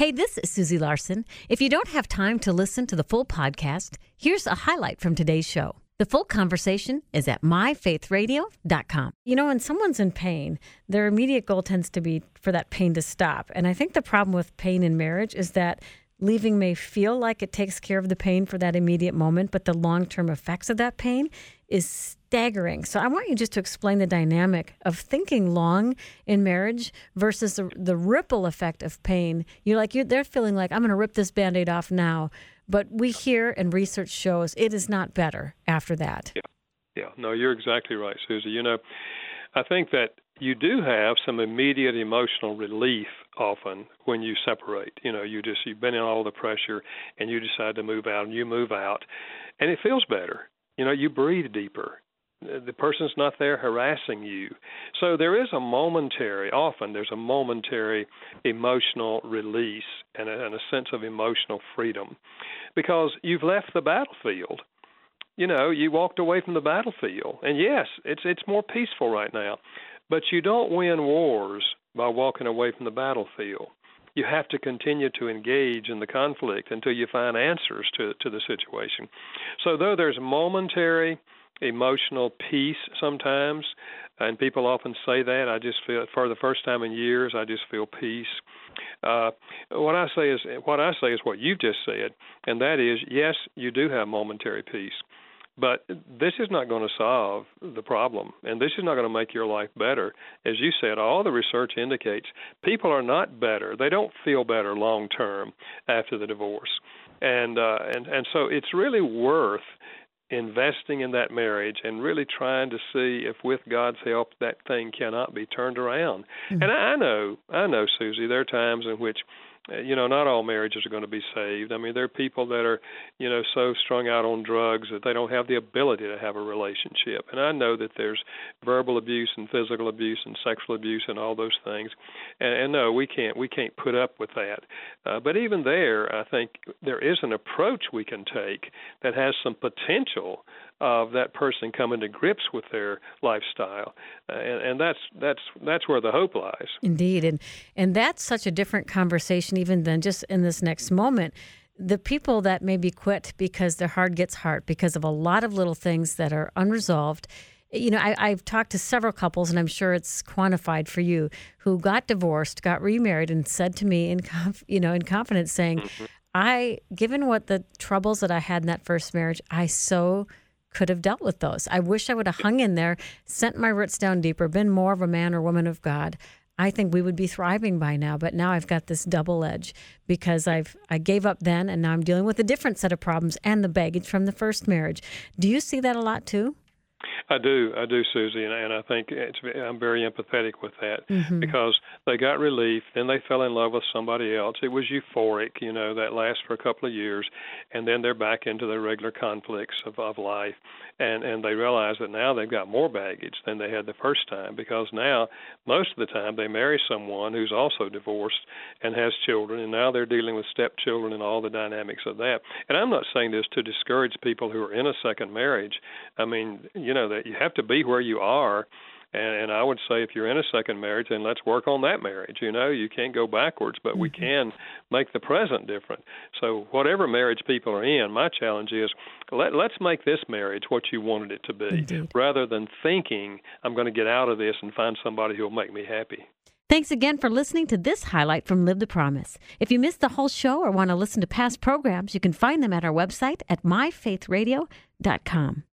Hey, this is Susie Larson. If you don't have time to listen to the full podcast, here's a highlight from today's show. The full conversation is at myfaithradio.com. You know, when someone's in pain, their immediate goal tends to be for that pain to stop. And I think the problem with pain in marriage is that leaving may feel like it takes care of the pain for that immediate moment, but the long-term effects of that pain is staggering. So I want you just to explain the dynamic of thinking long in marriage versus the ripple effect of pain. They're feeling like, I'm going to rip this Band-Aid off now. But we hear and research shows it is not better after that. Yeah. No, you're exactly right, Susie. You know, I think that you do have some immediate emotional relief often when you separate. You know, you've been in all the pressure and you decide to move out, and you move out and it feels better. You know, you breathe deeper. The person's not there harassing you. So there's a momentary emotional release and a sense of emotional freedom because you've left the battlefield. You know, you walked away from the battlefield. And yes, it's more peaceful right now. But you don't win wars by walking away from the battlefield. You have to continue to engage in the conflict until you find answers to the situation. So though there's momentary emotional peace sometimes, and people often say that, I just feel, for the first time in years, I just feel peace. What I say is what you've just said, and that is, yes, you do have momentary peace. But this is not going to solve the problem, and this is not going to make your life better. As you said, all the research indicates people are not better. They don't feel better long term after the divorce, and so it's really worth investing in that marriage and really trying to see if, with God's help, that thing cannot be turned around. Mm-hmm. And I know, Susie, there are times in which, not all marriages are going to be saved. I mean, there are people that are, so strung out on drugs that they don't have the ability to have a relationship. And I know that there's verbal abuse and physical abuse and sexual abuse and all those things. And no, we can't put up with that. But even there, I think there is an approach we can take that has some potential of that person coming to grips with their lifestyle, and that's where the hope lies. Indeed, and that's such a different conversation even than just in this next moment. The people that maybe quit because their heart gets hard because of a lot of little things that are unresolved. I've talked to several couples, and I'm sure it's quantified for you, who got divorced, got remarried, and said to me in confidence, saying, mm-hmm. Given what the troubles that I had in that first marriage, I so could have dealt with those. I wish I would have hung in there, sent my roots down deeper, been more of a man or woman of God. I think we would be thriving by now, but now I've got this double edge because I gave up then, and now I'm dealing with a different set of problems and the baggage from the first marriage. Do you see that a lot too? I do, Susie, and I think I'm very empathetic with that mm-hmm. because they got relief, then they fell in love with somebody else. It was euphoric, that lasts for a couple of years, and then they're back into the regular conflicts of life, and they realize that now they've got more baggage than they had the first time because now most of the time they marry someone who's also divorced and has children, and now they're dealing with stepchildren and all the dynamics of that. And I'm not saying this to discourage people who are in a second marriage. I mean, that you have to be where you are, and I would say if you're in a second marriage, then let's work on that marriage. You can't go backwards, but we can make the present different. So whatever marriage people are in, my challenge is let's make this marriage what you wanted it to be, Indeed. Rather than thinking I'm going to get out of this and find somebody who will make me happy. Thanks again for listening to this highlight from Live the Promise. If you missed the whole show or want to listen to past programs, you can find them at our website at myfaithradio.com.